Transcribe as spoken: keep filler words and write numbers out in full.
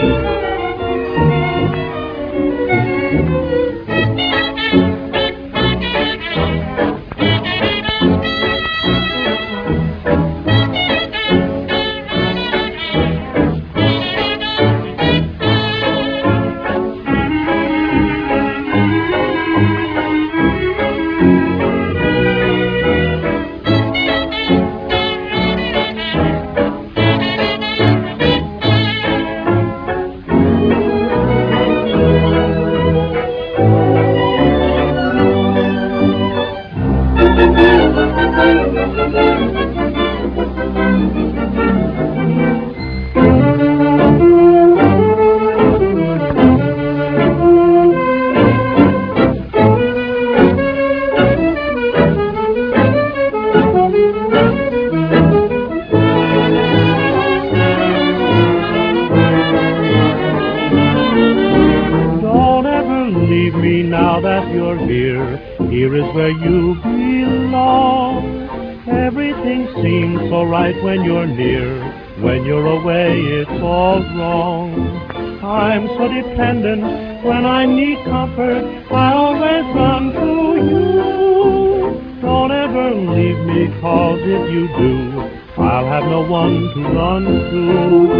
Leave me now that you're here. Here is where you belong. Everything seems so right when you're near. When you're away, it's all wrong. I'm so dependent. When I need comfort, I always run to you. Don't ever leave me, 'cause if you do, I'll have no one to run to.